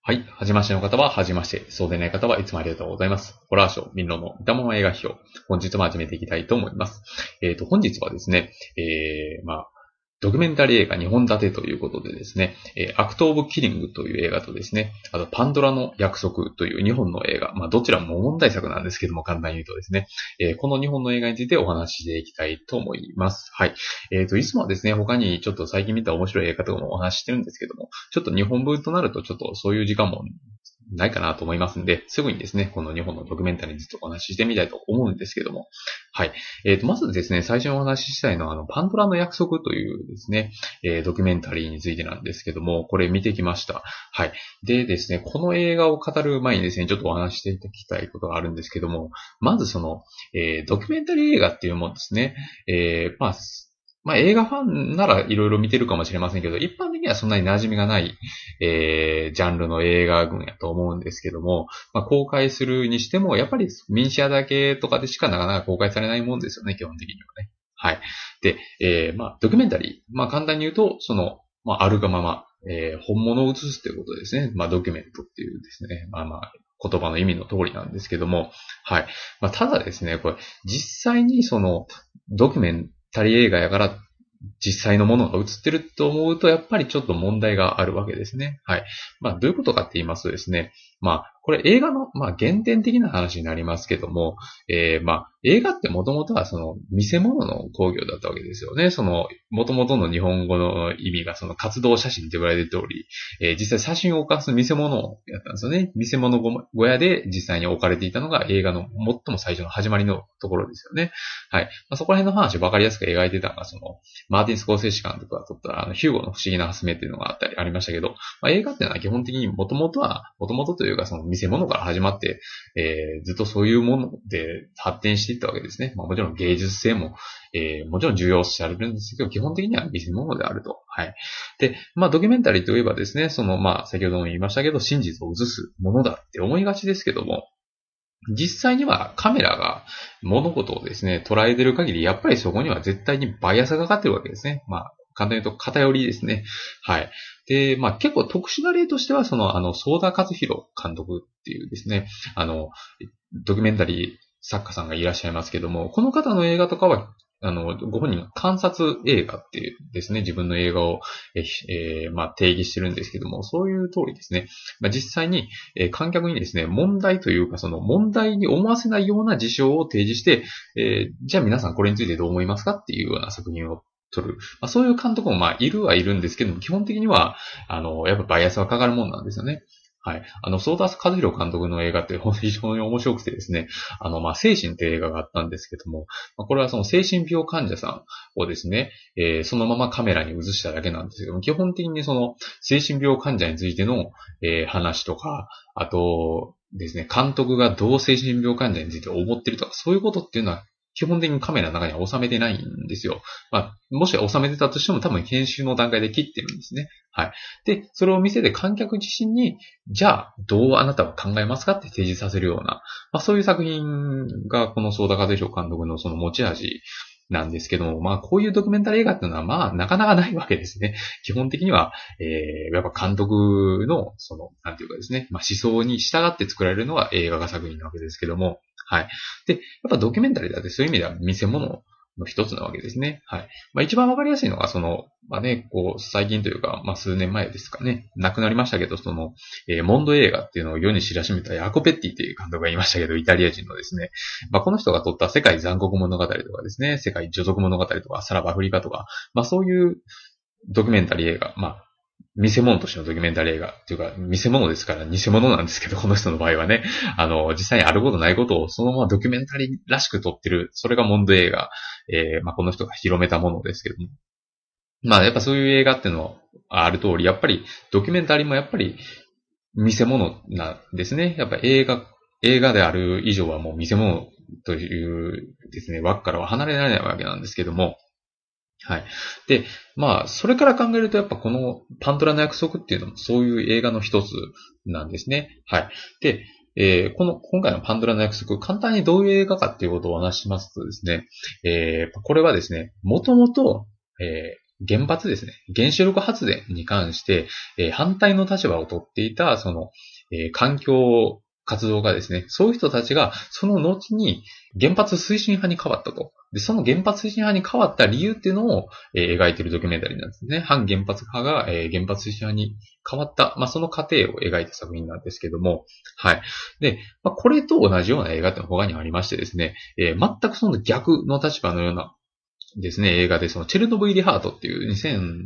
はい。はじめましての方は、はじめまして。そうでない方はいつもありがとうございます。ホラーショー、民論の見たまま映画批評。本日も始めていきたいと思います。本日はですね、ドキュメンタリー映画2本立てということでですね、アクト・オブ・キリングという映画とですね、あとパンドラの約束という2本の映画、どちらも問題作なんですけども、簡単に言うとですね、この2本の映画についてお話ししていきたいと思います。はい。いつもはですね、他にちょっと最近見た面白い映画とかもお話ししてるんですけども、ちょっと2本分となるとちょっとそういう時間もないかなと思いますんで、すぐにですね、この2本のドキュメンタリーについてお話ししてみたいと思うんですけども。はい。まずですね、最初にお話ししたいのは、パンドラの約束というですね、ドキュメンタリーについてなんですけども、これ見てきました。はい。でですね、この映画を語る前にですね、ちょっとお話ししていただきたいことがあるんですけども、まずその、ドキュメンタリー映画っていうもんですね、映画ファンならいろいろ見てるかもしれませんけど、一般的にはそんなに馴染みがない、ジャンルの映画群やと思うんですけども、公開するにしても、やっぱりミニシアだけとかでしかなかなか公開されないもんですよね、基本的にはね。はい。で、ドキュメンタリー。簡単に言うと、その、あるがまま、本物を映すということですね。ドキュメントっていうですね。言葉の意味の通りなんですけども、はい。ただですね、これ、実際にその、ドキュメンタリー映画やから実際のものが映ってると思うと、やっぱりちょっと問題があるわけですね。はい。どういうことかって言いますとですね、これ映画の、原点的な話になりますけども、映画ってもともとはその、見せ物の興行だったわけですよね。その、もともとの日本語の意味がその活動写真と言われている通り、実際写真を置かす見せ物をやったんですよね。見せ物小屋で実際に置かれていたのが映画の最も最初の始まりのところですよね。はい。そこら辺の話をわかりやすく描いてたのが、その、マーティン・スコーセーシ監督が撮ったヒューゴの不思議な発明っていうのがありましたけど、映画っていうのは基本的にもともとというかその見せ物から始まって、ずっとそういうもので発展していったわけですね。もちろん芸術性も、もちろん重要視されるんですけど、基本的には見せ物であると。はい。で、ドキュメンタリーといえばですね、その、先ほども言いましたけど、真実を映すものだって思いがちですけども、実際にはカメラが物事をですね、捉えてる限り、やっぱりそこには絶対にバイアスがかかってるわけですね。簡単に言うと偏りですね。はい。で、結構特殊な例としては、ソーダ和弘監督っていうですね、ドキュメンタリー作家さんがいらっしゃいますけども、この方の映画とかは、ご本人が観察映画っていうですね、自分の映画を、定義してるんですけども、そういう通りですね。実際に、観客にですね、問題というか、その問題に思わせないような事象を提示して、じゃあ皆さんこれについてどう思いますかっていうような作品を撮る。そういう監督もいるはいるんですけども、基本的には、やっぱバイアスはかかるもんなんですよね。はい。ソーダ和弘監督の映画って非常に面白くてですね、精神って映画があったんですけども、これはその精神病患者さんをですね、そのままカメラに映しただけなんですけども、基本的にその精神病患者についての、話とか、あとですね、監督がどう精神病患者について思ってるとか、そういうことっていうのは基本的にカメラの中には収めてないんですよ。もし収めてたとしても多分編集の段階で切ってるんですね。はい。で、それを見せて観客自身に、じゃあ、どうあなたは考えますかって提示させるような、そういう作品がこのソーダ和弘監督のその持ち味なんですけども、こういうドキュメンタリー映画っていうのは、なかなかないわけですね。基本的には、やっぱ監督の、その、なんていうかですね、思想に従って作られるのが映画作品なわけですけども、はい。で、やっぱドキュメンタリーだってそういう意味では見せ物の一つなわけですね。はい。一番わかりやすいのが、その、最近というか、数年前ですかね、亡くなりましたけど、その、モンド映画っていうのを世に知らしめたヤコペッティっていう監督がいましたけど、イタリア人のですね、この人が撮った世界残酷物語とかですね、世界女賊物語とか、さらばアフリカとか、そういうドキュメンタリー映画、見せ物としてのドキュメンタリー映画っていうか、見せ物ですから偽物なんですけど、この人の場合はね、実際にあることないことをそのままドキュメンタリーらしく撮ってる、それがモンド映画、この人が広めたものですけども。やっぱそういう映画っていうのはある通り、やっぱりドキュメンタリーもやっぱり見せ物なんですね。やっぱ映画である以上はもう見せ物というですね、枠からは離れられないわけなんですけども、はい。で、それから考えると、やっぱこのパンドラの約束っていうのもそういう映画の一つなんですね。はい。で、今回のパンドラの約束、簡単にどういう映画かっていうことをお話ししますとですね、これはですね、もともと、 原発ですね。原子力発電に関して、反対の立場を取っていた、環境活動家ですね。そういう人たちが、その後に原発推進派に変わったと。で、その原発推進派に変わった理由っていうのを、描いているドキュメンタリーなんですね。反原発派が、原発推進派に変わった、その過程を描いた作品なんですけども、はい。で、これと同じような映画ってのが他にもありましてですね、全くその逆の立場のようなですね、映画で、チェルノブイリハートっていう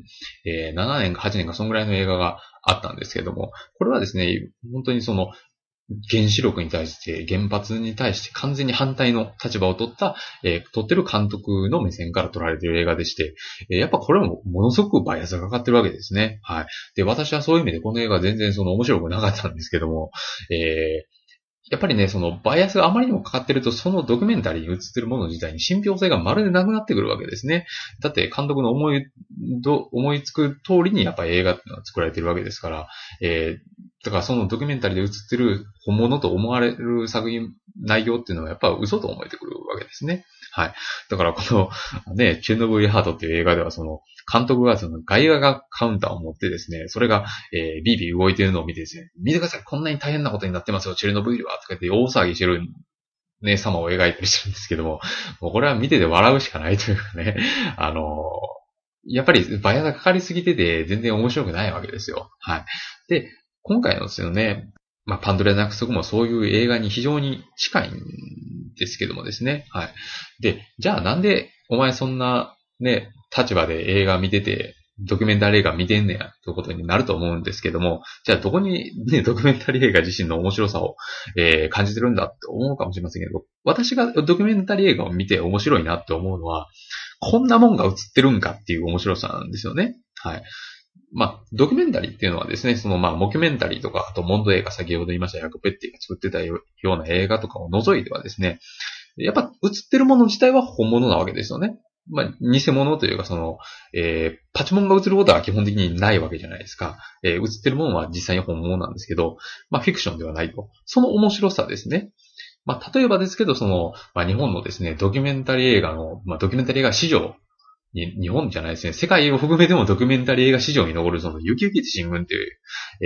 2007年か8年かそんぐらいの映画があったんですけども、これはですね、本当に原子力に対して、原発に対して完全に反対の立場を取った、撮ってる監督の目線から撮られている映画でして、やっぱこれもものすごくバイアスがかかってるわけですね。はい。で、私はそういう意味でこの映画全然面白くなかったんですけども、やっぱりね、バイアスがあまりにもかかってると、そのドキュメンタリーに映ってるもの自体に信憑性がまるでなくなってくるわけですね。だって監督の思いつく通りにやっぱり映画っていうのは作られてるわけですから、だからそのドキュメンタリーで映ってる本物と思われる作品、内容っていうのはやっぱ嘘と思えてくるわけですね。はい。だからこの、ね、チェルノブイリハートっていう映画では監督が外野がカウンターを持ってですね、それが、ビービー動いてるのを見てですね、見てください、こんなに大変なことになってますよ、チェルノブイリは、とか言って大騒ぎしてるね、様を描いたりしてるんですけども、もうこれは見てて笑うしかないというかね、やっぱりバイアスがかかりすぎてて全然面白くないわけですよ。はい。で、今回のですよね、パンドラの約束もそういう映画に非常に近いんですけどもですね。はい。で、じゃあなんでお前そんなね、立場で映画見てて、ドキュメンタリー映画見てんねや、ということになると思うんですけども、じゃあどこにね、ドキュメンタリー映画自身の面白さを、感じてるんだって思うかもしれませんけど、私がドキュメンタリー映画を見て面白いなって思うのは、こんなもんが映ってるんかっていう面白さなんですよね。はい。ドキュメンタリーっていうのはですね、モキュメンタリーとか、あと、モンド映画、先ほど言いましたヤクペッティが作ってたような映画とかを除いてはですね、やっぱ映ってるもの自体は本物なわけですよね。偽物というかパチモンが映ることは基本的にないわけじゃないですか。映ってるものは実際に本物なんですけど、フィクションではないと。その面白さですね。例えばですけど、日本のですね、ドキュメンタリー映画の、ドキュメンタリー映画史上日本じゃないですね。世界を含めてもドキュメンタリー映画史上に残るユキユキって新聞っていう、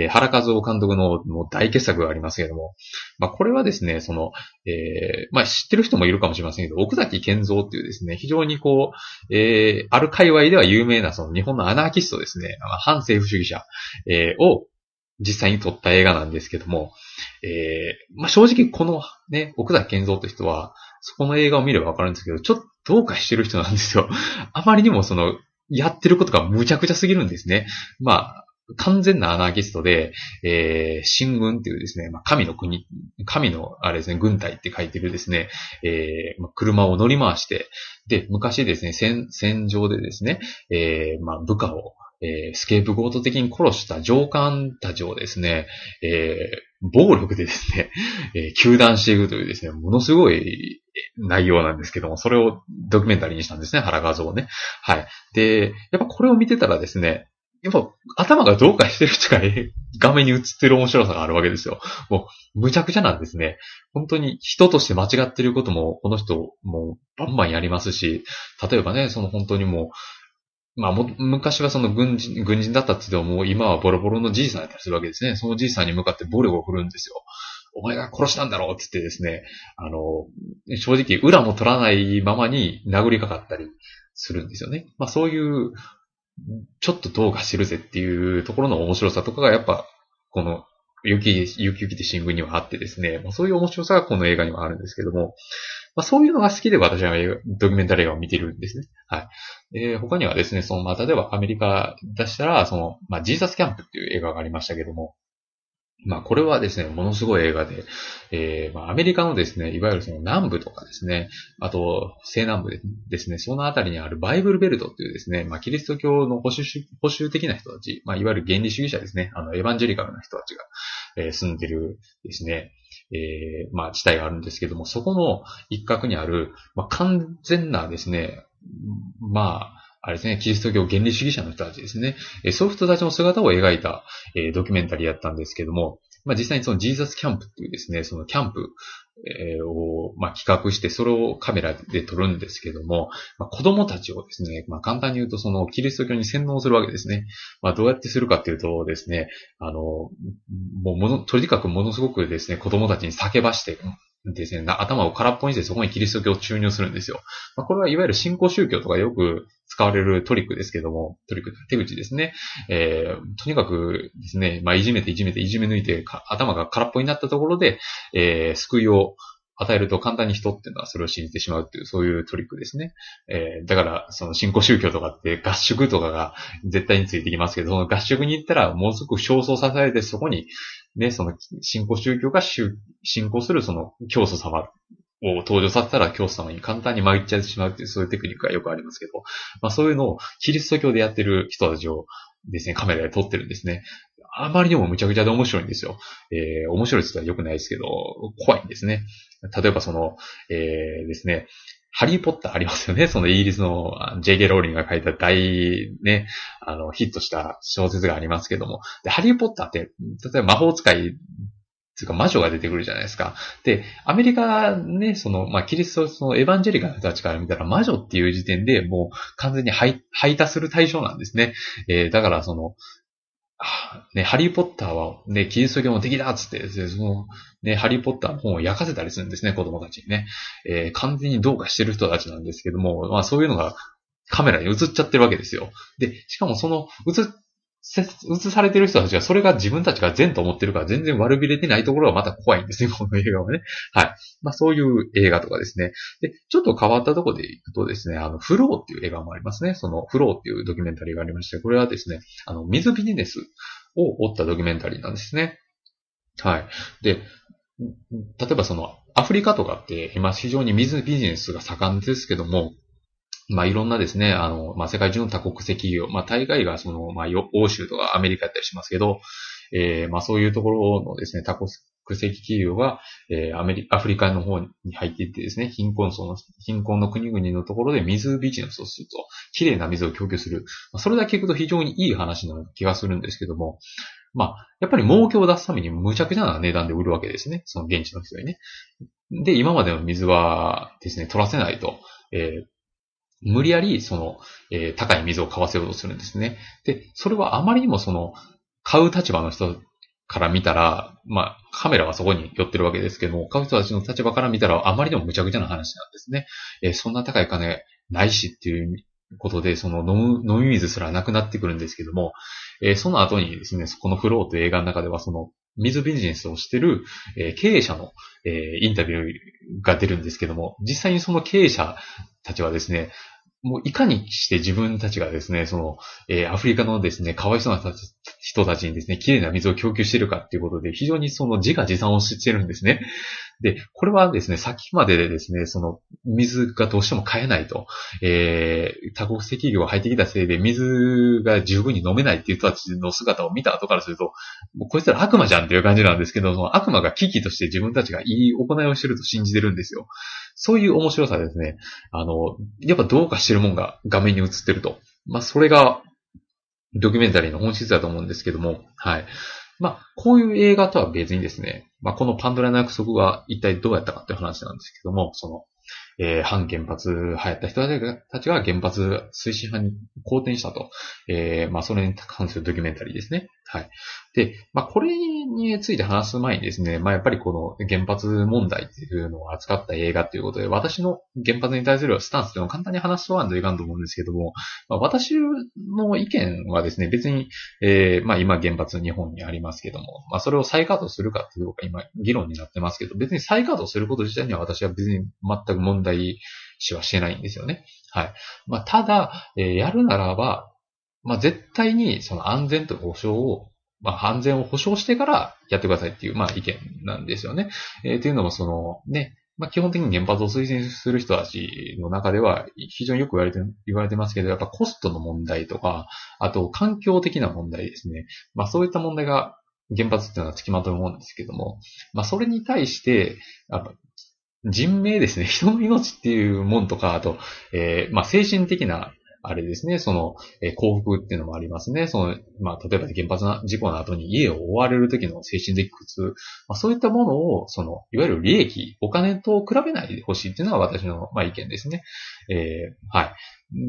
原和夫監督のもう大傑作がありますけれども、これはですね、知ってる人もいるかもしれませんけど、奥崎健三っていうですね、非常にある界隈では有名な日本のアナーキストですね、反政府主義者、を実際に撮った映画なんですけども、正直このね、奥崎健三って人は、そこの映画を見ればわかるんですけど、ちょっとどうかしてる人なんですよ。あまりにもやってることが無茶苦茶すぎるんですね。完全なアナーキストで、秦軍っていうですね、神の国、神のあれですね、軍隊って書いてるですね、車を乗り回して、で、昔ですね、戦場でですね、部下を、スケープゴート的に殺した上官たちをですね、暴力でですね、糾弾していくというですね、ものすごい内容なんですけども、それをドキュメンタリーにしたんですね、原画像をね。はい。で、やっぱこれを見てたらですね、やっぱ頭がどうかしてる人が画面に映ってる面白さがあるわけですよ。もう、むちゃくちゃなんですね。本当に人として間違ってることも、この人もバンバンやりますし、例えばね、本当に昔は軍人だったって言っても、もう今はボロボロのじいさんだったりするわけですね。そのじいさんに向かって暴力を振るうんですよ。お前が殺したんだろうって言ってですね、正直裏も取らないままに殴りかかったりするんですよね。そういう、ちょっとどうかしてるぜっていうところの面白さとかがやっぱ、この、ゆきゆきって新聞にはあってですね、そういう面白さがこの映画にはあるんですけども、そういうのが好きで私はドキュメンタリー映画を見てるんですね。はい。他にはですね、例えばアメリカ出したら、ジーザスキャンプっていう映画がありましたけども、これはですね、ものすごい映画で、アメリカのですね、いわゆる南部とかですね、あと、西南部ですね、そのあたりにあるバイブルベルトっていうですね、キリスト教の保守的な人たち、いわゆる原理主義者ですね、エヴァンジェリカルな人たちが、住んでるですね、地帯があるんですけども、そこの一角にある、完全なですね、あれですね、キリスト教原理主義者の人たちですね。そういう人たちの姿を描いた、ドキュメンタリーやったんですけども、実際にジーザスキャンプっていうですね、そのキャンプを、企画して、それをカメラで撮るんですけども、子供たちをですね、簡単に言うと、その、キリスト教に洗脳するわけですね。どうやってするかっていうとですね、とにかくものすごくですね、子供たちに叫ばして、ですね、頭を空っぽにしてそこにキリスト教を注入するんですよ。これはいわゆる新興宗教とかよく使われるトリックですけども、手口ですね。とにかくですね、いじめていじめ抜いて、頭が空っぽになったところで、救いを与えると簡単に人っていうのはそれを信じてしまうっていう、そういうトリックですね。だから、その新興宗教とかって合宿とかが絶対についてきますけど、その合宿に行ったらものすごく焦燥させられて、そこに、ね、その新興宗教が信仰するその教祖様を登場させたら教祖様に簡単に参っちゃってしまうっていう、そういうテクニックがよくありますけど、そういうのをキリスト教でやってる人たちをですね、カメラで撮ってるんですね。あまりにもむちゃくちゃで面白いんですよ。面白いって言ったら良くないですけど、怖いんですね。例えばその、ですね、ハリーポッターありますよね。そのイギリスの J.K. ローリングが書いたね、ヒットした小説がありますけども。で、ハリーポッターって、例えば魔法使いつうか魔女が出てくるじゃないですか。で、アメリカね、キリスト、そのエヴァンジェリカの人たちから見たら魔女っていう時点でもう完全に排他する対象なんですね。だからね、ハリーポッターはね、キリスト教の敵だっつって、ね、ハリーポッターの本を焼かせたりするんですね、子供たちにね。完全にどうかしてる人たちなんですけども、そういうのがカメラに映っちゃってるわけですよ。で、しかも映されてる人たちがそれが自分たちが善と思ってるから全然悪びれてないところがまた怖いんですね、この映画はね。はい。そういう映画とかですね。で、ちょっと変わったところでいくとですね、フローっていう映画もありますね。そのフローっていうドキュメンタリーがありまして、これはですね、水ビジネスを追ったドキュメンタリーなんですね。はい。で、例えばアフリカとかって今非常に水ビジネスが盛んですけども、いろんなですね、世界中の多国籍企業、大概が欧州とかアメリカやったりしますけど、そういうところのですね、多国籍企業が、アフリカの方に入っていってですね、貧困の国々のところで水ビジネスをすると、綺麗な水を供給する。それだけ聞くと非常にいい話な気がするんですけども、やっぱり儲けを出すために無茶苦茶な値段で売るわけですね。その現地の人にね。で、今までの水はですね、取らせないと、無理やり、高い水を買わせようとするんですね。で、それはあまりにも買う立場の人から見たら、カメラはそこに寄ってるわけですけども、買う人たちの立場から見たらあまりにも無茶苦茶な話なんですね。そんな高い金ないしっていうことで、飲み水すらなくなってくるんですけども、その後にですね、このフローという映画の中では水ビジネスをしてる、経営者の、インタビューが出るんですけども、実際にその経営者たちはですね、もういかにして自分たちがですね、アフリカのですね、かわいそうな人たちにですね、綺麗な水を供給しているかっていうことで、非常に自画自賛をしてるんですね。で、これはですね、先まででですね、水がどうしても買えないと、多国籍企業が入ってきたせいで水が十分に飲めないっていう人たちの姿を見た後からすると、もうこいつら悪魔じゃんっていう感じなんですけど、その悪魔が危機として自分たちがいい行いをしてると信じてるんですよ。そういう面白さですね。やっぱどうかしてるもんが画面に映ってると。それが、ドキュメンタリーの本質だと思うんですけども、はい。こういう映画とは別にですね、このパンドラの約束は一体どうやったかっていう話なんですけども、反原発流行った人たちが原発推進派に好転したと。それに関するドキュメンタリーですね。はい。で、これについて話す前にですね、やっぱりこの原発問題っていうのを扱った映画ということで、私の原発に対するスタンスというのを簡単に話しとかんといかんと思うんですけども、私の意見はですね、別に、今原発日本にありますけども、それを再稼働するかっていうのが今議論になってますけど、別に再稼働すること自体には私は別に全く問題視はしてないんですよね。はい。ただ、やるならば、絶対に安全と保障を、安全を保障してからやってくださいっていう、意見なんですよね。っていうのもね、基本的に原発を推薦する人たちの中では非常によく言われてますけど、やっぱコストの問題とか、あと環境的な問題ですね。そういった問題が原発っていうのは付きまとうもんですけども、それに対して、やっぱ人命ですね。人の命っていうもんとか、あと、精神的なあれですね、幸福っていうのもありますね。まあ、例えば原発の事故の後に家を追われる時の精神的苦痛、まあ、そういったものを、いわゆる利益、お金と比べないでほしいっていうのが私の、まあ、意見ですね。はい。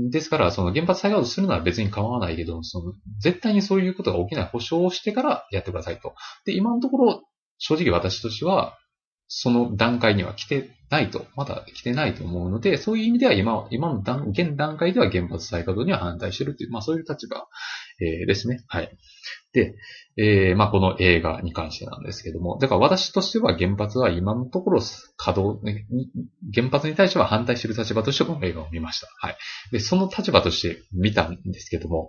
ですから、原発再稼働するのは別に構わないけど、絶対にそういうことが起きない保証をしてからやってくださいと。で、今のところ、正直私としては、その段階にはまだ来てないと思うので、そういう意味では今の現段階では原発再稼働には反対しているという、まあそういう立場、ですね。はい。で、まあこの映画に関してなんですけども、だから私としては原発は今のところ原発に対しては反対している立場としてこの映画を見ました。はい。で、その立場として見たんですけども、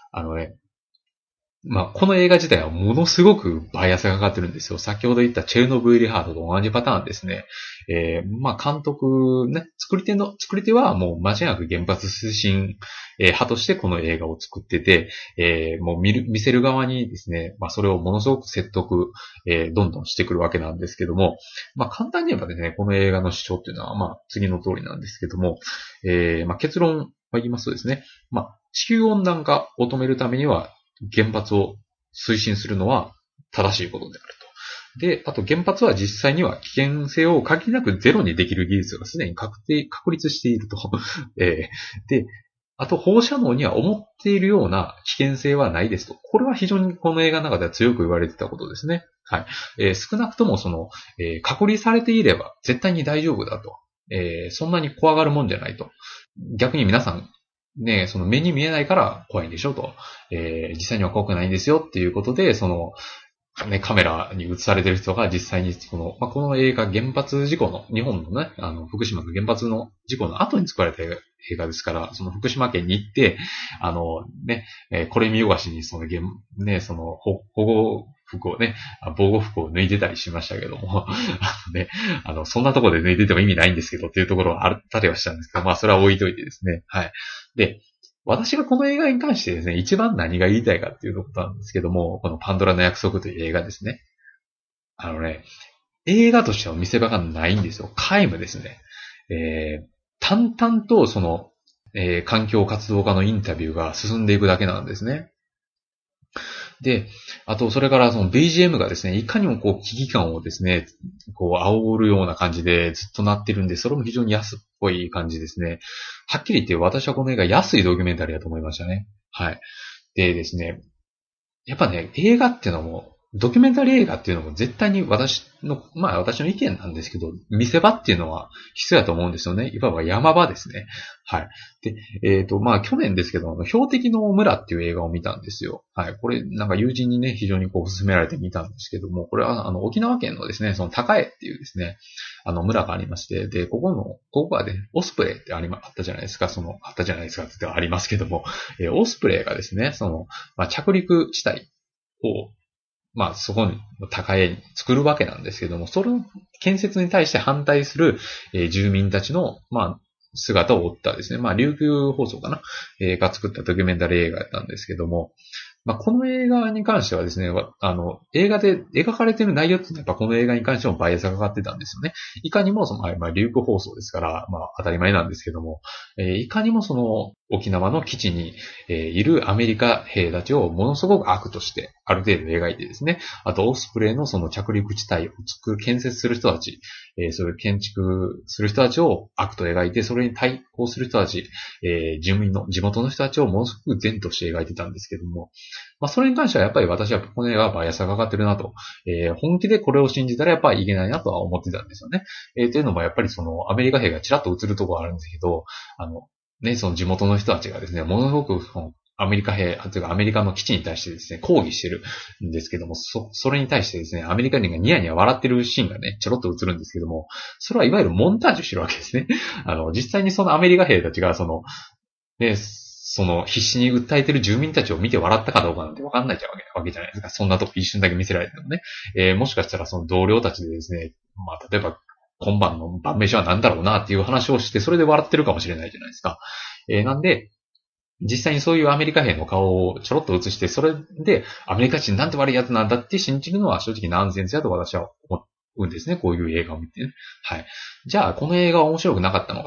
まあ、この映画自体はものすごくバイアスがかかってるんですよ。先ほど言ったチェルノブイリハートと同じパターンですね。まあ、監督ね、作り手はもう間違いなく原発推進、派としてこの映画を作ってて、もう見せる側にですね、まあ、それをものすごく説得、どんどんしてくるわけなんですけども、まあ、簡単に言えばですね、この映画の主張っていうのは、まあ、次の通りなんですけども、まあ、結論は言いますとですね、まあ、地球温暖化を止めるためには、原発を推進するのは正しいことであると。で、あと原発は実際には危険性を限りなくゼロにできる技術がすでに確立していると。で、あと放射能には思っているような危険性はないですと。これは非常にこの映画の中では強く言われてたことですね。はい。少なくとも隔離されていれば絶対に大丈夫だと。そんなに怖がるもんじゃないと。逆に皆さんね、目に見えないから怖いんでしょと。実際には怖くないんですよっていうことで、ね、カメラに映されてる人が実際にまあ、この映画原発事故の、日本のね、福島の原発の事故の後に作られた映画ですから、福島県に行って、ね、これ見よがしにね、保護服をね、防護服を脱いでたりしましたけども、ね、そんなところで脱いでても意味ないんですけどっていうところはあったりはしたんですけど、まあそれは置いといてですね、はい。で、私がこの映画に関してですね、一番何が言いたいかっていうことなんですけども、このパンドラの約束という映画ですね。映画としては見せ場がないんですよ。皆無ですね。淡々と環境活動家のインタビューが進んでいくだけなんですね。で、あと、それからBGM がですね、いかにも危機感をですね、煽るような感じでずっとなってるんで、それも非常に安っぽい感じですね。はっきり言って私はこの映画安いドキュメンタリーだと思いましたね。はい。でですね、やっぱね、映画っていうのも、ドキュメンタリー映画っていうのも絶対に私の意見なんですけど、見せ場っていうのは必要だと思うんですよね。いわば山場ですね。はい。で、まあ去年ですけど、標的の村っていう映画を見たんですよ。はい。これなんか友人にね、非常に勧められて見たんですけども、これは沖縄県のですね、高江っていうですね、村がありまして、で、ここはね、オスプレイってあったじゃないですか、あったじゃないですかってありますけども、オスプレイがですね、まあ、着陸地帯を、まあ、そこに高江に作るわけなんですけども、その建設に対して反対する、住民たちの、まあ、姿を追ったですね、まあ、琉球放送かな、が作ったドキュメンタリー映画だったんですけども、まあ、この映画に関してはですね、映画で描かれている内容っていうのはやっぱこの映画に関してもバイアスがかかってたんですよね。いかにもまあ、琉球放送ですから、まあ、当たり前なんですけども、いかにも沖縄の基地に、いるアメリカ兵たちをものすごく悪として、ある程度描いてですね、あと、オスプレイの着陸地帯を建設する人たち、そういう建築する人たちを悪と描いて、それに対抗する人たち、地元の人たちをものすごく善として描いてたんですけども、まあ、それに関してはやっぱり私はこの映画はバイアスがかかってるなと、本気でこれを信じたらやっぱりいけないなとは思ってたんですよね。というのもやっぱりアメリカ兵がちらっと映るところがあるんですけど、ね、地元の人たちがですね、ものすごくアメリカ兵、というかアメリカの基地に対してですね、抗議してるんですけども、それに対してですね、アメリカ人がニヤニヤ笑ってるシーンがね、ちょろっと映るんですけども、それはいわゆるモンタージュしてるわけですね。実際にアメリカ兵たちがね、必死に訴えてる住民たちを見て笑ったかどうかなんて分かんないわけじゃないですか。そんなとこ一瞬だけ見せられてもね。もしかしたら同僚たちでですね、まあ、例えば、今晩の晩飯は何だろうなっていう話をして、それで笑ってるかもしれないじゃないですか。なんで、実際にそういうアメリカ兵の顔をちょろっと映して、それでアメリカ人なんて悪いやつなんだって信じるのは正直ナンセンスやと私は思うんですね。こういう映画を見てね。はい。じゃあ、この映画は面白くなかったのか。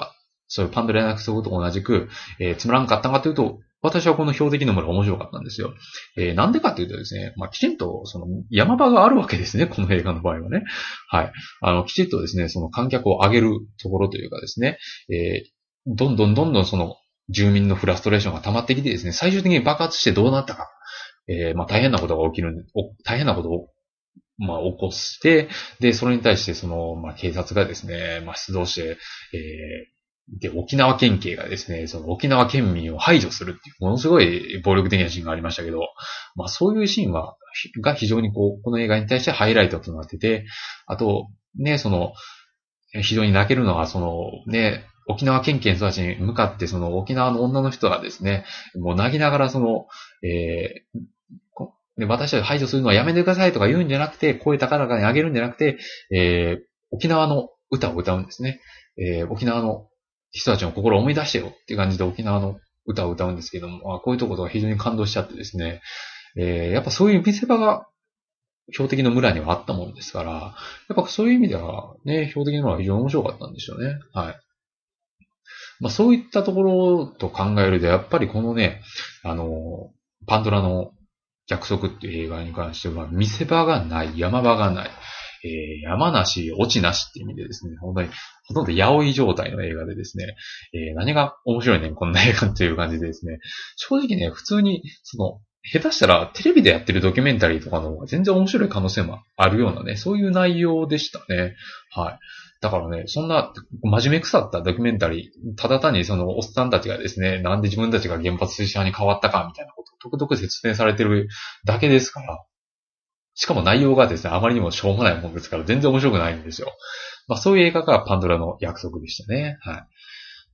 そういうパンドラの約束と同じく、つまらんかったかというと、私はこの標的の村面白かったんですよ。なんでかというとですね、まあ、きちんとその山場があるわけですね、この映画の場合はね。はい。きちんとですね、その観客を上げるところというかですね、どんどんどんどんその住民のフラストレーションが溜まってきてですね、最終的に爆発してどうなったか。まあ、大変なことが起きる大変なことをまあ、起こして、で、それに対して、まあ、警察がですね、まあ、出動して、で、沖縄県警がですね、その沖縄県民を排除するっていう、ものすごい暴力的なシーンがありましたけど、まあ、そういうシーンが非常にこの映画に対してハイライトとなってて、あと、ね、非常に泣けるのは、沖縄県警の人たちに向かって、沖縄の女の人がですね、もう泣きながら、で、私たち排除するのはやめてくださいとか言うんじゃなくて、声高々に上げるんじゃなくて、沖縄の歌を歌うんですね。沖縄の人たちの心を思い出してよっていう感じで沖縄の歌を歌うんですけども、こういうところが非常に感動しちゃってですね、やっぱそういう見せ場が標的の村にはあったもんですから、やっぱそういう意味ではね、標的の村は非常に面白かったんですよね。はい。まあそういったところと考えると、やっぱりこのね、パンドラの約束っていう映画に関しては、見せ場がない、山場がない、山なし、落ちなしっていう意味でですね、本当に、ほとんど八百い状態の映画でですね、何が面白いねん、こんな映画っていう感じでですね、正直ね、普通に、下手したらテレビでやってるドキュメンタリーとかの方が全然面白い可能性もあるようなね、そういう内容でしたね。はい。だからね、そんな真面目腐ったドキュメンタリー、ただ単におっさんたちがですね、なんで自分たちが原発推進派に変わったかみたいなことをとくとく説明されてるだけですから、しかも内容がですね、あまりにもしょうもないもんですから、全然面白くないんですよ。まあそういう映画がパンドラの約束でしたね。はい。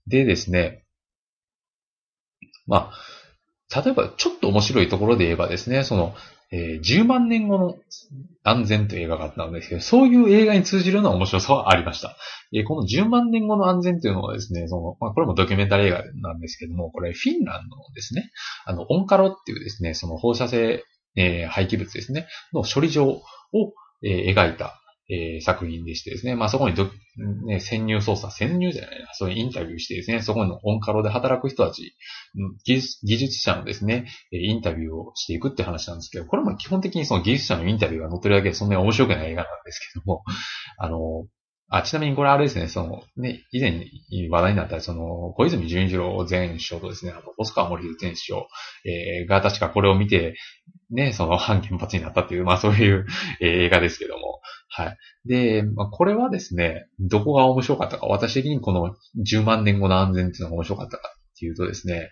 でですね、まあ、例えばちょっと面白いところで言えばですね、10万年後の安全という映画があったんですけど、そういう映画に通じるような面白さはありました。この10万年後の安全というのはですね、まあ、これもドキュメンタリー映画なんですけども、これフィンランドのですね、オンカロっていうですね、その放射性、廃棄物ですね、の処理場を、描いた、作品でしてですね、まあそこに潜入じゃないな、そういうインタビューしてですね、そこのオンカロで働く人たち、技術者のですね、インタビューをしていくって話なんですけど、これも基本的にその技術者のインタビューが載ってるだけでそんなに面白くない映画なんですけども、ちなみにこれあれですね、以前に話題になった小泉純一郎前首相とですね、細川守前首相、が確かこれを見て、ね、反原発になったっていう、まあそういう、映画ですけども。はい。で、まあこれはですね、どこが面白かったか、私的にこの10万年後の安全っていうのが面白かったかっていうとですね、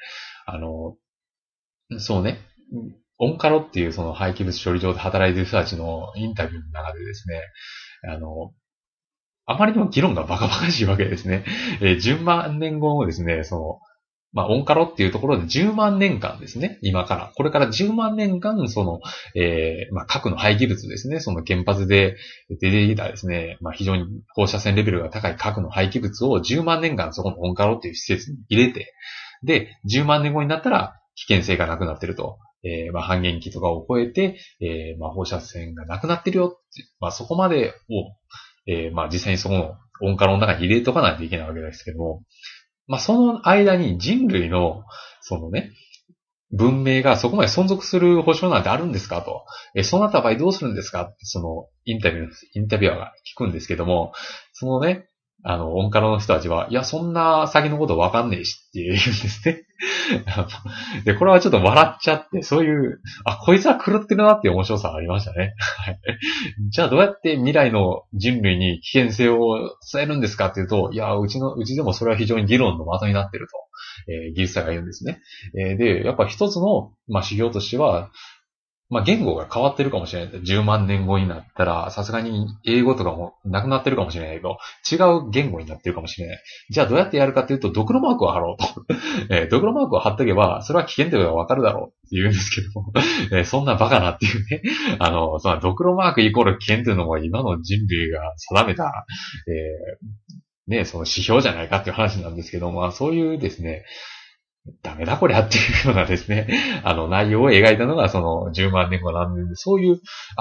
そうね、オンカロっていうその廃棄物処理場で働いている人たちのインタビューの中でですね、あまりにも議論がバカバカしいわけですね。10万年後もですね、まあ、オンカロっていうところで10万年間ですね、今から。これから10万年間、まあ、核の廃棄物ですね、その原発で出てきたですね、まあ、非常に放射線レベルが高い核の廃棄物を10万年間そこのオンカロっていう施設に入れて、で、10万年後になったら危険性がなくなってると。まあ、半減期とかを超えて、まあ、放射線がなくなってるよって、まあ、そこまでを、まあ実際にそこのオンカロの中に入れとかないといけないわけですけども、まあその間に人類の、文明がそこまで存続する保証なんてあるんですかと。そうなった場合どうするんですかって、インタビュアーが聞くんですけども、ね、オンカロの人たちは、いや、そんな先のことわかんねえしって言うんですね。で、これはちょっと笑っちゃって、そういう、こいつは狂ってるなっていう面白さがありましたね。じゃあどうやって未来の人類に危険性を伝えるんですかっていうと、いや、うちでもそれは非常に議論の的になっていると、技術者が言うんですね。で、やっぱ一つの、まあ、指標としては、まあ、言語が変わってるかもしれない。10万年後になったら、さすがに英語とかもなくなってるかもしれないけど、違う言語になってるかもしれない。じゃあどうやってやるかっていうと、ドクロマークを貼ろうと。ドクロマークを貼っとけば、それは危険ということがわかるだろうって言うんですけども、そんなバカなっていうね。そのドクロマークイコール危険というのも今の人類が定めた、ね、その指標じゃないかっていう話なんですけども、まあそういうですね、ダメだこりゃっていうようなですね、内容を描いたのがその10万年後の何年で、そういう、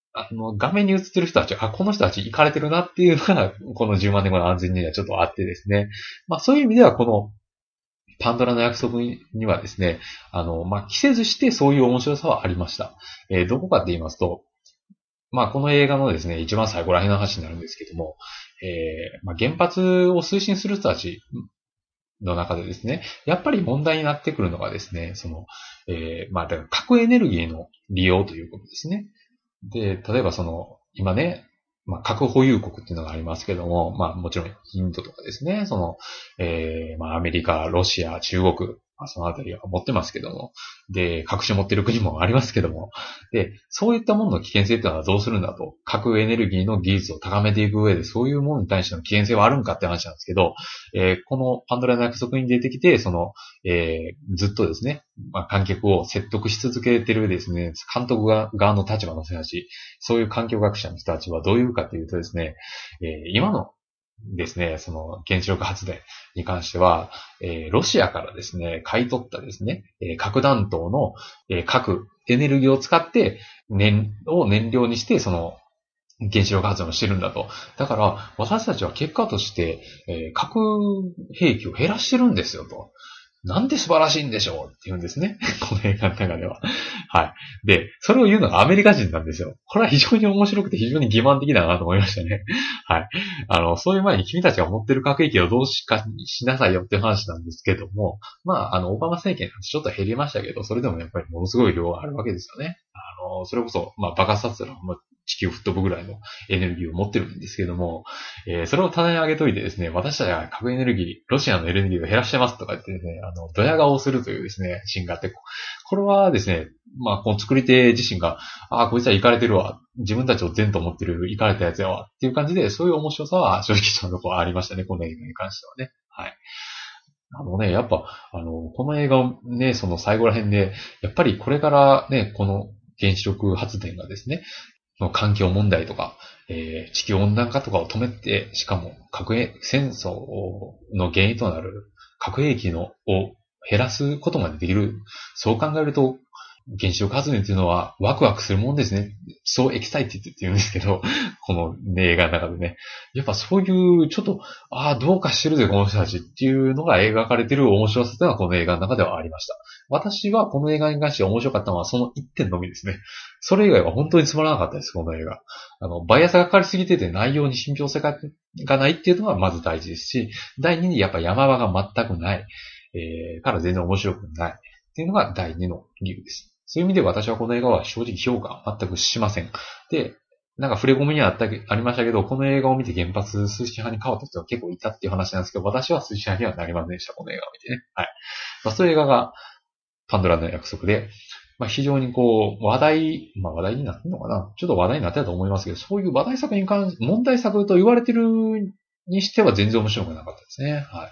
画面に映ってる人たちは、この人たち行かれてるなっていうのが、この10万年後の安全にはちょっとあってですね。まあそういう意味では、このパンドラの約束にはですね、着せずしてそういう面白さはありました。どこかって言いますと、まあこの映画のですね、一番最後ら辺の話になるんですけども、原発を推進する人たちの中でですね、やっぱり問題になってくるのがですね、だから核エネルギーの利用ということですね。で、例えば今ね、核保有国っていうのがありますけども、もちろんインドとかですね、アメリカ、ロシア、中国、そのあたりは持ってますけども、で、核種持ってる国もありますけども、で、そういったものの危険性っていうのはどうするんだと、核エネルギーの技術を高めていく上で、そういうものに対しての危険性はあるんかって話なんですけど、このパンドラの約束に出てきて、ずっとですね、観客を説得し続けてるですね、監督側の立場の人たち、そういう環境学者の人たちはどういうかというとですね、今のですね、原子力発電に関しては、ロシアからですね、買い取ったですね、核弾頭の、核エネルギーを使って燃料にして、原子力発電をしてるんだと。だから、私たちは結果として、核兵器を減らしてるんですよと。なんて素晴らしいんでしょうって言うんですね。この映画の中では。はい。で、それを言うのがアメリカ人なんですよ。これは非常に面白くて非常に欺瞞的だなと思いましたね。はい。そういう前に君たちが持ってる核兵器をどうしなさいよっていう話なんですけども、オバマ政権ちょっと減りましたけど、それでもやっぱりものすごい量があるわけですよね。それこそ、爆発させたら、地球吹っ飛ぶぐらいのエネルギーを持ってるんですけども、それを棚に上げといてですね、私たちは核エネルギー、ロシアのエネルギーを減らしてますとか言ってですね、ドヤ顔をするというですね、シーンがあって、これはですね、この作り手自身が、こいつはイカれてるわ。自分たちを善と思ってるイカれたやつやわ。っていう感じで、そういう面白さは正直そのところありましたね、この映画に関してはね。はい。やっぱ、この映画をね、その最後ら辺で、やっぱりこれからね、この原子力発電がですね、環境問題とか、地球温暖化とかを止めて、しかも戦争の原因となる核兵器を減らすことまでできる。そう考えると、原子力発電っていうのはワクワクするもんですね。そうエキサイティって言うんですけど、この、映画の中でね。やっぱそういう、ちょっと、どうかしてるぜ、この人たちっていうのが描かれてる面白さというのはこの映画の中ではありました。私はこの映画に関して面白かったのはその一点のみですね。それ以外は本当につまらなかったです、この映画。バイアスがかかりすぎてて内容に信憑性がないっていうのがまず大事ですし、第二にやっぱ山場が全くない、から全然面白くないっていうのが第二の理由です。そういう意味で私はこの映画は正直評価は全くしません。で、なんか触れ込みにありましたけど、この映画を見て原発推進派に変わった人が結構いたっていう話なんですけど、私は推進派にはなりませんでした、この映画を見てね。はい。そういう映画がパンドラの約束で、非常に話題になってるのかな、ちょっと話題になってたと思いますけど、そういう話題作に問題作と言われてるにしては全然面白くなかったですね。はい。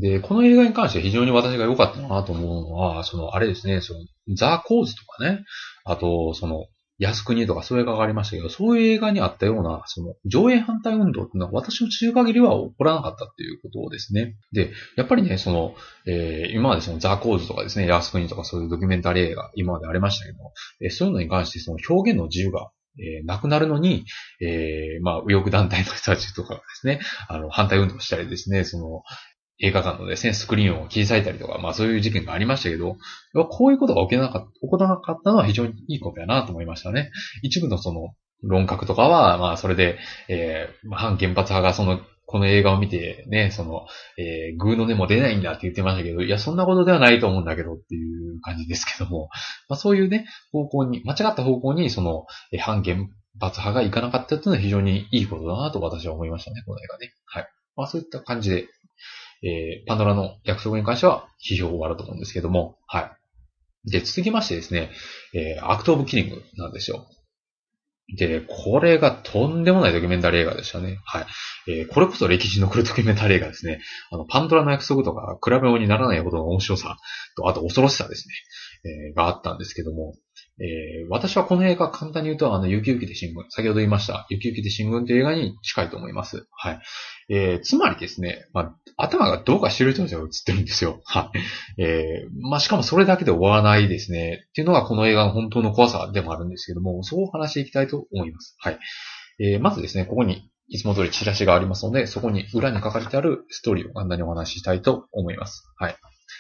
で、この映画に関して非常に私が良かったなと思うのは、あれですね、ザ・コーズとかね、あと、靖国とかそういう映画がありましたけど、そういう映画にあったような、上映反対運動っていうのは私の知る限りは起こらなかったっていうことですね。で、やっぱりね、今までザ・コーズとかですね、靖国とかそういうドキュメンタリー映画、今までありましたけど、そういうのに関して表現の自由が、なくなるのに、右翼団体の人たちとかがですね、反対運動したりですね、映画館のですね、スクリーンを切り裂いたりとか、そういう事件がありましたけど、こういうことが起こらなかったのは非常にいいことやなと思いましたね。一部の論客とかは、それで、反原発派がこの映画を見てね、グーの音も出ないんだって言ってましたけど、いや、そんなことではないと思うんだけどっていう感じですけども、そういうね、間違った方向に反原発派が行かなかったっていうのは非常にいいことだなと私は思いましたね、この映画ね。はい。そういった感じで、パンドラの約束に関しては批評終わると思うんですけども、はい。で、続きましてですね、アクトオブキリングなんですよ。で、これがとんでもないドキュメンタリー映画でしたね。はい。これこそ歴史に残るドキュメンタリー映画ですね。パンドラの約束とか比べ物にならないほどの面白さと、あと恐ろしさですね。があったんですけども、 私はこの映画簡単に言うと、雪雪で進軍、先ほど言いました、雪雪で進軍という映画に近いと思います。はい。つまりですね、頭がどうかしてる人たちが映ってるんですよ。はい。しかもそれだけで終わらないですね。っていうのがこの映画の本当の怖さでもあるんですけども、そう話していきたいと思います。はい。まずですね、ここにいつも通りチラシがありますので、そこに裏に書かれてあるストーリーを簡単にお話ししたいと思います。はい。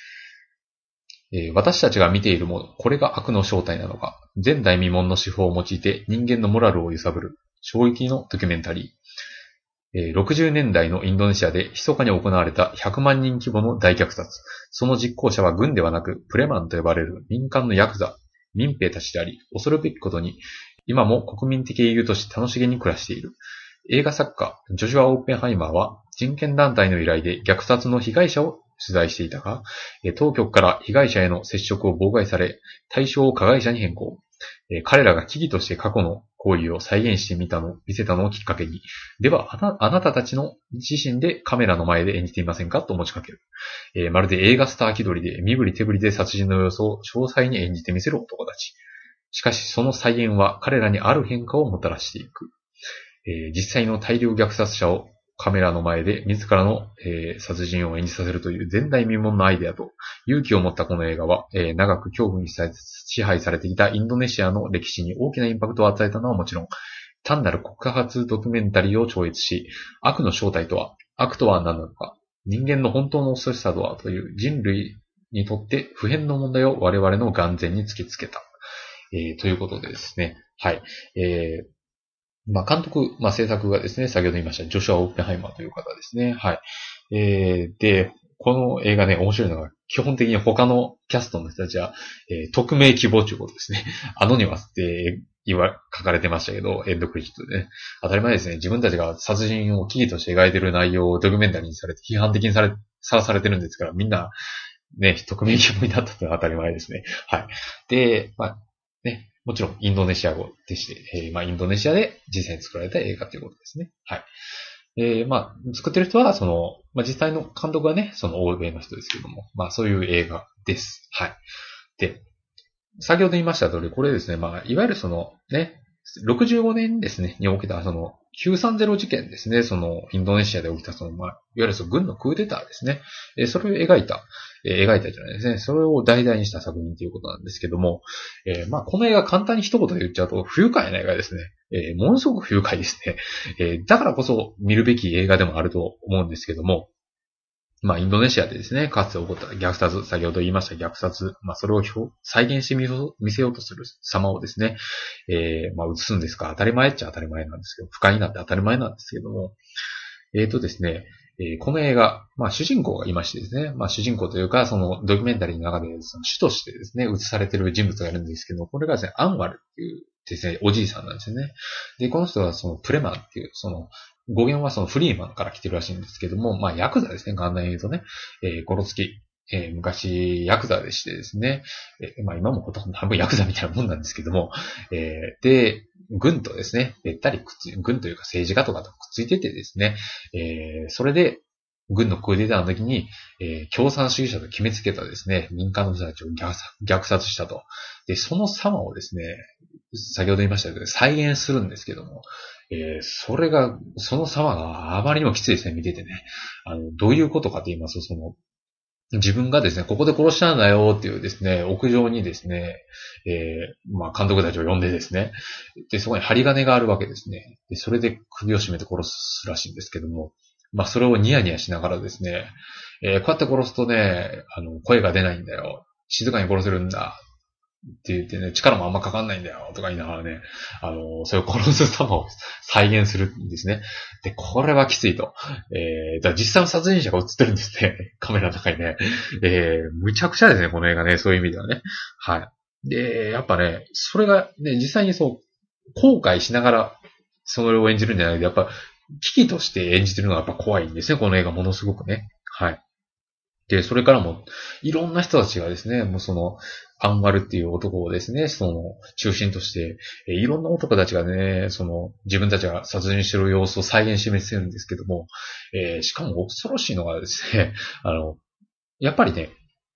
私たちが見ているもの、これが悪の正体なのか、前代未聞の手法を用いて人間のモラルを揺さぶる、衝撃のドキュメンタリー。60年代のインドネシアで密かに行われた100万人規模の大虐殺。その実行者は軍ではなく、プレマンと呼ばれる民間のヤクザ、民兵たちであり、恐るべきことに、今も国民的英雄として楽しげに暮らしている。映画作家、ジョシュア・オッペンハイマーは、人権団体の依頼で虐殺の被害者を取材していたが、当局から被害者への接触を妨害され、対象を加害者に変更。彼らが危機として過去の行為を再現して見せたのをきっかけに、ではあなたたちの自身でカメラの前で演じていませんかと持ちかける。まるで映画スター気取りで身振り手振りで殺人の様子を詳細に演じてみせる男たち。しかしその再現は彼らにある変化をもたらしていく。実際の大量虐殺者をカメラの前で自らの、殺人を演じさせるという前代未聞のアイデアと勇気を持ったこの映画は、長く恐怖に支配されてきたインドネシアの歴史に大きなインパクトを与えたのはもちろん、単なる告発ドキュメンタリーを超越し、悪の正体とは、悪とは何なのか、人間の本当の恐ろしさとはという人類にとって普遍の問題を我々の眼前に突きつけた。ということでですね。はい。監督、制作がですね、先ほど言いました、ジョシュア・オッペンハイマーという方ですね。はい。で、この映画ね、面白いのが、基本的に他のキャストの人たちは、匿名希望ということですね。アノニマスって書かれてましたけど、エンドクレジットでね。当たり前ですね。自分たちが殺人を喜劇として描いている内容をドキュメンタリーにされて、批判的にさらされてるんですから、みんな、ね、匿名希望になったというのは当たり前ですね。はい。で、ね、もちろんインドネシア語でして、インドネシアで実際に作られた映画ということですね。はい。作ってる人は、実際の監督はね、その欧米の人ですけども、そういう映画です。はい。で、先ほど言いました通り、これですね、いわゆる65年ですね、に起きた、930事件ですね、インドネシアで起きた、いわゆる軍のクーデターですね。それを描いたじゃないですね。それを題材にした作品ということなんですけども、この映画簡単に一言で言っちゃうと、不愉快な映画ですね。ものすごく不愉快ですね。だからこそ見るべき映画でもあると思うんですけども、インドネシアでですね、かつて起こった虐殺、先ほど言いました虐殺、それを再現して見せようとする様をですね、映すんですか、当たり前っちゃ当たり前なんですけど、不快になって当たり前なんですけども、ですね、この映画、主人公がいましてですね、主人公というか、そのドキュメンタリーの中で、主としてですね、映されている人物がいるんですけど、これがですね、アンワルっていうですね、おじいさんなんですよね。で、この人はプレマンっていう、語源はフリーマンから来てるらしいんですけども、ヤクザですね、簡単に言うとね、ゴつき、昔、ヤクザでしてですね、今もほとんど半分ヤクザみたいなもんなんですけども、で、軍とですね、べったり軍というか政治家とかとくっついててですね、それで、軍のクーデターの時に、共産主義者と決めつけたですね、民間の人たちを虐殺したと。で、その様をですね、先ほど言いましたけど、再現するんですけども、その様があまりにもきついですね、見ててね。どういうことかと言いますと、自分がですね、ここで殺したんだよっていうですね、屋上にですね、監督たちを呼んでですね、で、そこに針金があるわけですね。で、それで首を絞めて殺すらしいんですけども、それをニヤニヤしながらですね、こうやって殺すとね、声が出ないんだよ。静かに殺せるんだ。って言ってね、力もあんまかかんないんだよ、とか言いながらね、それを殺す様を再現するんですね。で、これはきついと。実際の殺人者が映ってるんですね。カメラの中にね。むちゃくちゃですね、この映画ね、そういう意味ではね。はい。で、やっぱね、それがね、実際に後悔しながら、それを演じるんじゃなくて、やっぱ、危機として演じてるのがやっぱ怖いんですね、この映画ものすごくね。はい。で、それからも、いろんな人たちがですね、もうアンワルっていう男をですね、中心として、いろんな男たちがね、自分たちが殺人してる様子を再現してみせるんですけども、しかも恐ろしいのがですね、やっぱりね、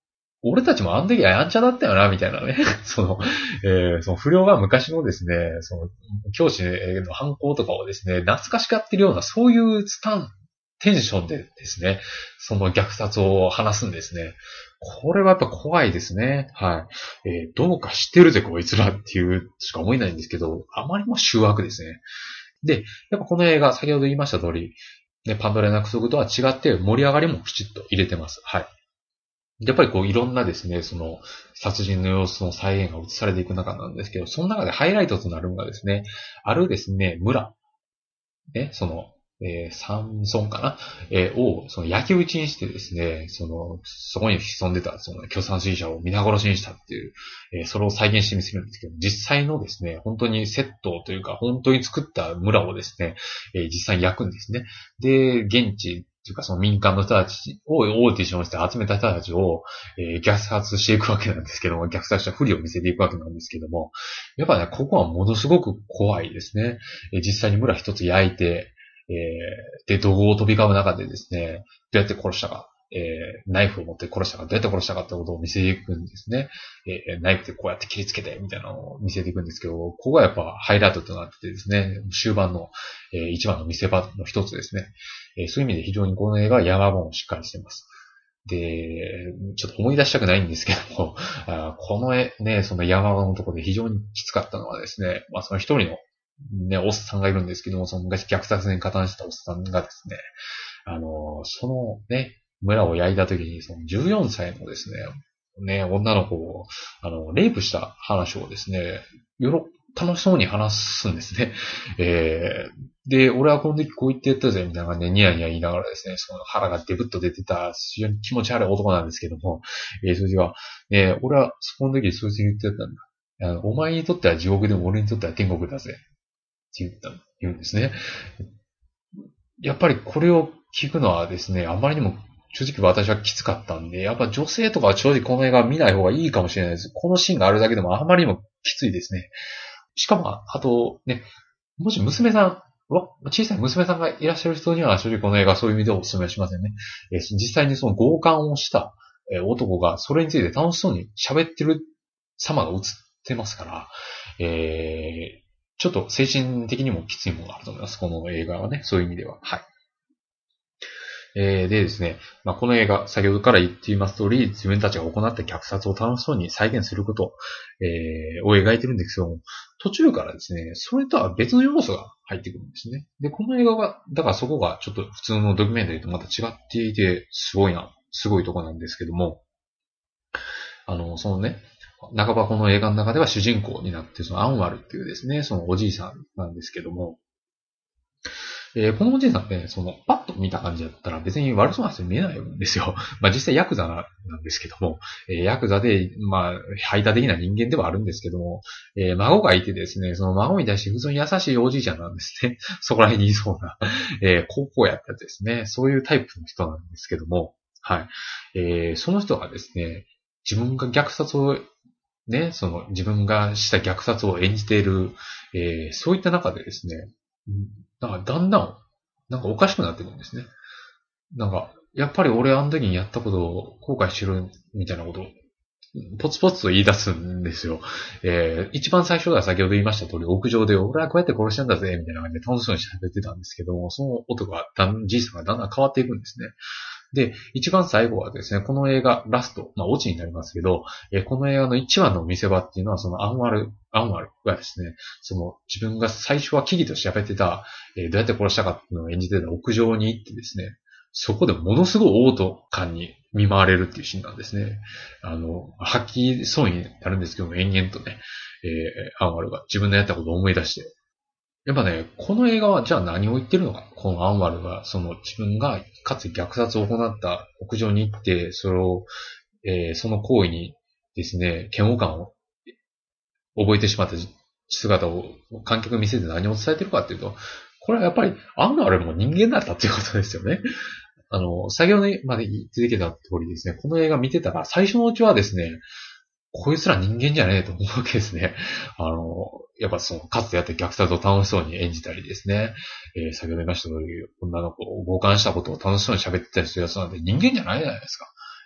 俺たちもあの時はやんちゃだったよな、みたいなね。その不良が昔のですね、その、教師の犯行とかをですね、懐かしがってるような、そういうテンションでですね、その虐殺を話すんですね。これはやっぱ怖いですね。はい。どうか知ってるぜ、こいつらっていうしか思えないんですけど、あまりも醜悪ですね。で、やっぱこの映画、先ほど言いました通り、ね、パンドラの約束とは違って盛り上がりもきちっと入れてます。はい。やっぱりこういろんなですね、その殺人の様子の再現が映されていく中なんですけど、その中でハイライトとなるのがですね、あるですね、村、ね、山村かな、を、その焼き討ちにしてですね、そこに潜んでた、その共産主義者を皆殺しにしたっていう、それを再現してみせるんですけど、実際のですね、本当にセットというか、本当に作った村をですね、実際に焼くんですね。で、現地、というかその民間の人たちをオーディションして集めた人たちを、虐殺していくわけなんですけども、虐殺した不利を見せていくわけなんですけども、やっぱね、ここはものすごく怖いですね。実際に村一つ焼いて、で、怒号を飛び交う中でですね、どうやって殺したか、ナイフを持って殺したか、どうやって殺したかってことを見せていくんですね。ナイフでこうやって切りつけて、みたいなのを見せていくんですけど、ここがやっぱハイライトとなっててですね、終盤の、一番の見せ場の一つですね。そういう意味で非常にこの映画は山場もしっかりしています。で、ちょっと思い出したくないんですけども、このね、その山場のところで非常にきつかったのはですね、その一人のね、おっさんがいるんですけども、その昔虐殺に加担したおっさんがですね、そのね、村を焼いた時に、その14歳のですね、女の子を、レイプした話をですね、楽しそうに話すんですね。で、俺はこの時こう言ってやったぜ、みたいな感じでニヤニヤ言いながらですね、その腹がデブッと出てた、非常に気持ち悪い男なんですけども、そいつが、俺はその時そいつに言ってやったんだ。お前にとっては地獄でも俺にとっては天国だぜ。って言うんですね。やっぱりこれを聞くのはですね、あまりにも正直私はきつかったんで、やっぱ女性とかは正直この映画見ない方がいいかもしれないです。このシーンがあるだけでもあまりにもきついですね。しかも、あとね、もし娘さん、小さい娘さんがいらっしゃる人には正直この映画そういう意味ではお勧めはしませんね。実際にその強姦をした男がそれについて楽しそうに喋ってる様が映ってますから、ちょっと精神的にもきついものがあると思います。この映画はね、そういう意味では。はい。でですね、この映画、先ほどから言っています通り、自分たちが行った虐殺を楽しそうに再現すること、を描いてるんですけども、途中からですね、それとは別の要素が入ってくるんですね。で、この映画が、だからそこがちょっと普通のドキュメンタリーとまた違っていて、すごいとこなんですけども、そのね、半ばこの映画の中では主人公になって、そのアンワルっていうですね、そのおじいさんなんですけども、このおじいさんね、パッと見た感じだったら別に悪そうな人に見えないんですよ。実際ヤクザなんですけども、ヤクザで、排他的な人間ではあるんですけども、孫がいてですね、その孫に対して普通に優しいおじいちゃんなんですね。そこら辺にいそうな、高校やったやつですね。そういうタイプの人なんですけども、はい。その人がですね、自分が虐殺をね、自分がした虐殺を演じている、そういった中でですね、だんだん、おかしくなってくるんですね。やっぱり俺あの時にやったことを後悔してるみたいなことを、ポツポツと言い出すんですよ。一番最初では先ほど言いました通り、屋上で俺はこうやって殺したんだぜ、みたいな感じで楽しそうに喋ってたんですけども、その音が、じいさんがだんだん変わっていくんですね。で、一番最後はですね、この映画、ラスト、オチになりますけど、この映画の一番の見せ場っていうのは、そのアンワルがですね、自分が最初は木々として喋ってた、どうやって殺したかっていうのを演じてた屋上に行ってですね、そこでものすごい嘔吐感に見舞われるっていうシーンなんですね。吐きそうになるんですけども、延々とね、アンワルが自分のやったことを思い出して、やっぱね、この映画はじゃあ何を言ってるのか。このアンワルが、自分がかつて虐殺を行った屋上に行って、その行為にですね、嫌悪感を覚えてしまった姿を観客に見せて何を伝えてるかっていうと、これはやっぱりアンワルも人間だったっていうことですよね。先ほどまで言ってきた通りですね、この映画見てたら最初のうちはですね、こいつら人間じゃねえと思うわけですね。やっぱかつてやって虐殺を楽しそうに演じたりですね。先ほど言いました通り、女の子を傍観したことを楽しそうに喋ってたりするやつなんで人間じゃないじゃないですか。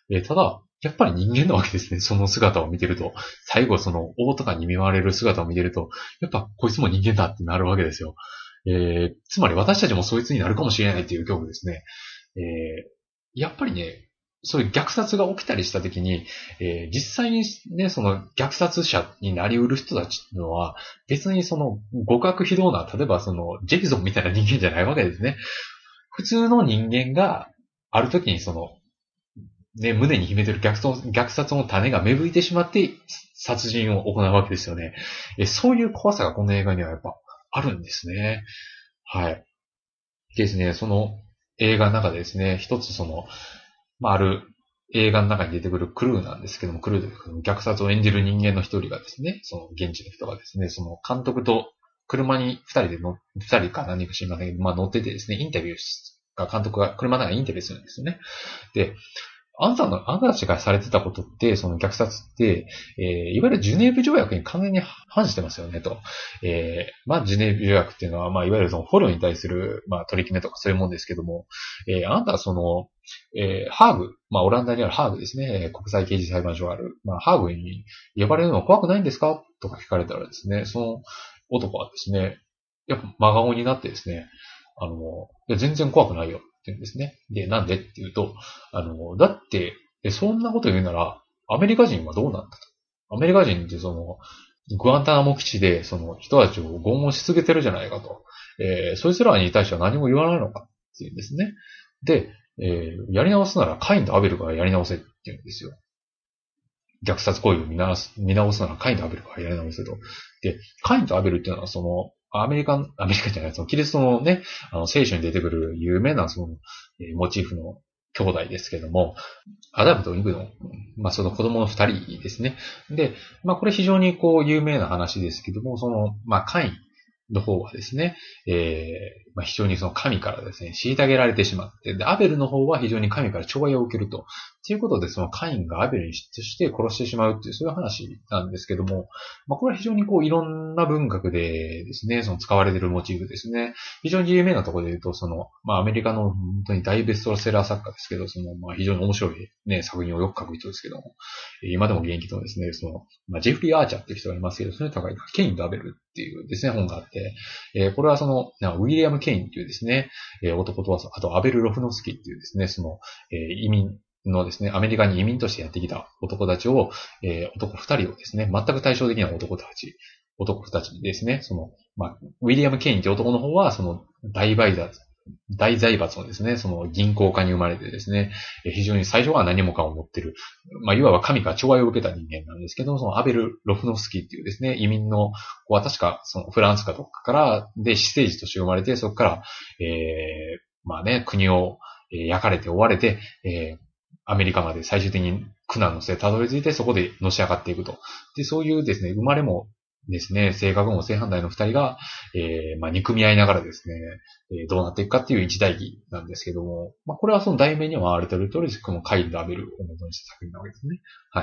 ただ、やっぱり人間なわけですね。その姿を見てると。最後その大とかに見舞われる姿を見てると、やっぱこいつも人間だってなるわけですよ。つまり私たちもそいつになるかもしれないっていう恐怖ですね。やっぱりね、そういう虐殺が起きたりしたときに、実際にね、その虐殺者になり得る人たちっていうのは、別にその互角非道な、例えばそのジェイソンみたいな人間じゃないわけですね。普通の人間があるときにその、ね、胸に秘めてる虐殺の種が芽吹いてしまって殺人を行うわけですよね。そういう怖さがこの映画にはやっぱあるんですね。はい。ですね、その映画の中でですね、一つその、ある映画の中に出てくるクルーなんですけども、クルーで虐殺を演じる人間の一人がですね、その現地の人がですね、その監督と車に二人か何人か知りませんけど、乗っててですね、インタビューが監督が車の中でインタビューするんですよね。で、あなたたちがされてたことって、その虐殺って、いわゆるジュネーブ条約に完全に反してますよね、と。ジュネーブ条約っていうのは、いわゆるその捕虜に対する、取り決めとかそういうもんですけども、あなたはその、ハーグ、オランダにあるハーグですね、国際刑事裁判所がある、ハーグに呼ばれるのは怖くないんですかとか聞かれたらですね、その男はですね、やっぱ真顔になってですね、いや全然怖くないよって言うんですね。で、なんでって言うと、だって、そんなこと言うなら、アメリカ人はどうなんだと。アメリカ人ってその、グアンタナモ基地でその人たちを拷問し続けてるじゃないかと。そいつらに対しては何も言わないのかっていうんですね。で、やり直すならカインとアベルがやり直せって言うんですよ。虐殺行為を見直すならカインとアベルがやり直せと。で、カインとアベルっていうのはその、アメリカじゃない、そのキリストのね、聖書に出てくる有名なその、モチーフの兄弟ですけども、アダムとイブの、その子供の二人ですね。で、これ非常にこう有名な話ですけども、その、カインの方はですね、非常にその神からですね、虐げられてしまって、で、アベルの方は非常に神から寵愛を受けると。ということで、そのカインがアベルに嫉妬して殺してしまうっていう、そういう話なんですけども、これは非常にこういろんな文学でですね、その使われているモチーフですね。非常に有名なところで言うと、その、アメリカの本当に大ベストセラー作家ですけど、その、非常に面白いね、作品をよく書く人ですけども、今でも現役のですね、その、ジェフリー・アーチャーっていう人がいますけど、その人がケインとアベルっていうですね、本があって、これはその、ウィリアム・ケインっていうですね、男と、あとアベル・ロフノフスキーっていうですね、その、移民のですね、アメリカに移民としてやってきた男たちを、男二人をですね、全く対照的な男二人ですね、その、ウィリアム・ケインって男の方は、その、大財閥のですね、その銀行家に生まれてですね、非常に最初は何もかも持ってる、いわば神から寵愛を受けた人間なんですけど、そのアベル・ロフノフスキーっていうですね、移民の子は確かそのフランスかどっかからで、私生児として生まれて、そこから、国を焼かれて追われて、アメリカまで最終的に苦難の末たどり着いて、そこでのし上がっていくと。で、そういうですね、生まれもですね、性格も正反対の二人が、憎み合いながらですね、どうなっていくかっていう一代記なんですけども、これはその題名にもある通り、このカインとアベルを元にした作品なわけですね。はい。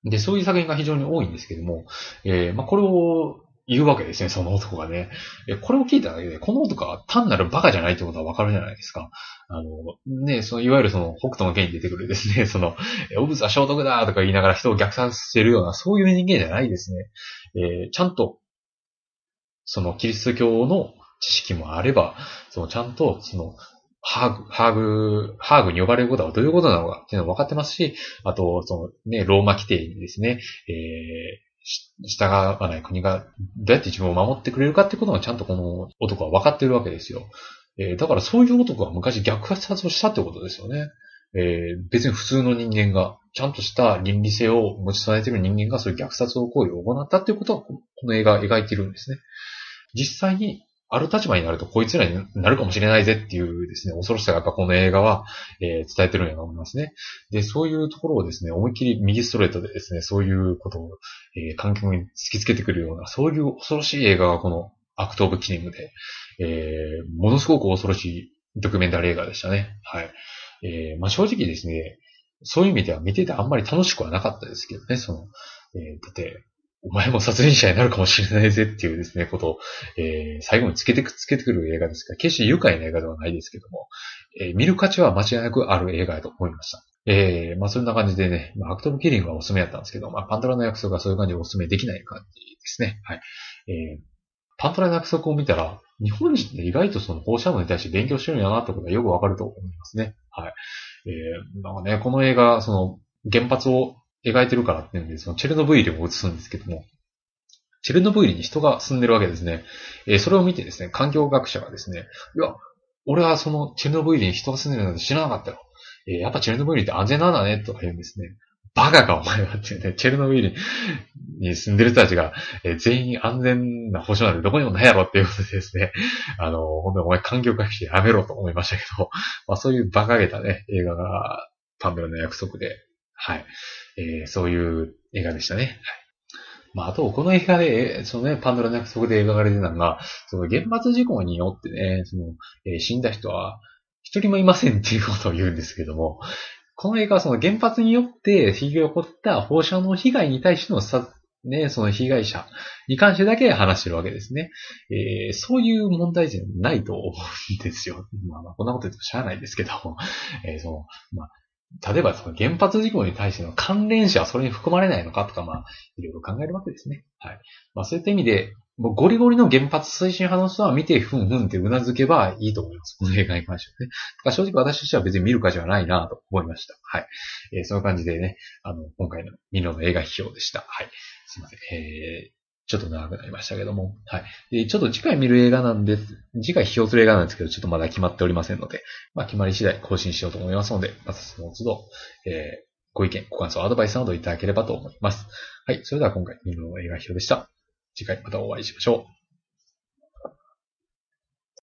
で、そういう作品が非常に多いんですけども、これを言うわけですね、その男がね。これを聞いただけで、この男は単なるバカじゃないってことはわかるじゃないですか。その、いわゆるその、北斗の剣に出てくるですね、その、汚物は消毒だとか言いながら人を虐殺してるような、そういう人間じゃないですね。ちゃんと、その、キリスト教の知識もあれば、その、ちゃんと、その、ハーグに呼ばれることはどういうことなのかっていうのが分かってますし、あと、そのね、ローマ規定にですね、従わない国がどうやって自分を守ってくれるかってことがちゃんとこの男は分かってるわけですよ。だからそういう男が昔虐殺をしたってことですよね。別に普通の人間が、ちゃんとした倫理性を持ち備えている人間がそういう虐殺を行為を行ったっていうことは、この映画は描いているんですね。実際に、ある立場になるとこいつらになるかもしれないぜっていうですね、恐ろしさがやっぱこの映画は、伝えてるんやと思いますね。で、そういうところをですね、思いっきり右ストレートでですね、そういうことを、観客に突きつけてくるような、そういう恐ろしい映画がこのアクトオブキリングで、ものすごく恐ろしいドキュメンタリー映画でしたね。はい。正直ですね、そういう意味では見ててあんまり楽しくはなかったですけどね、その、だって、お前も殺人者になるかもしれないぜっていうですね、ことを、最後につけてくる映画ですから、決して愉快な映画ではないですけども、見る価値は間違いなくある映画だと思いました。 まあそんな感じでね、まあアクトブキリングはおすすめだったんですけど、まあパンドラの約束はそういう感じでおすすめできない感じですね。はい。パンドラの約束を見たら、日本人って意外とその放射能に対して勉強してるんやなってことがよくわかると思いますね。はい。なんかね、この映画、その原発を描いてるからっていうんで、そのチェルノブイリを映すんですけども、チェルノブイリに人が住んでるわけですね。それを見てですね、環境学者がですね、いや、俺はそのチェルノブイリに人が住んでるなんて知らなかったよ。やっぱチェルノブイリって安全なんだね、とか言うんですね。バカかお前はっていうね、チェルノブイリに住んでる人たちが、全員安全な保障なんてどこにもないやろっていうことでですね、本当にお前環境学者やめろと思いましたけど、まあそういう馬鹿げたね、映画がパンドラの約束で、はい、そういう映画でしたね。まあ、あと、この映画で、そのね、パンドラの約束で描かれてたのが、その原発事故によってね、死んだ人は一人もいませんっていうことを言うんですけども、この映画はその原発によって被害が起こった放射能被害に対してのね、その被害者に関してだけ話してるわけですね。そういう問題じゃないと思うんですよ。まあ、こんなこと言ってもしゃあないですけど、まあ、例えばその原発事故に対しての関連者はそれに含まれないのかとか、まあ、いろいろ考えるわけですね。はい。まあ、そういった意味で、もうゴリゴリの原発推進派の人は見て、ふんふんって頷けばいいと思います。この映画に関してはね。だから正直私としては別に見る価値はないなと思いました。はい。その感じでね、今回のミノの映画批評でした。はい。すいません。ちょっと長くなりましたけども。はい。で、ちょっと次回見る映画なんです。次回批評する映画なんですけど、ちょっとまだ決まっておりませんので、まあ決まり次第更新しようと思いますので、またその都度、ご意見、ご感想、アドバイスなどいただければと思います。はい。それでは今回、ミノの映画批評でした。次回またお会いしましょう。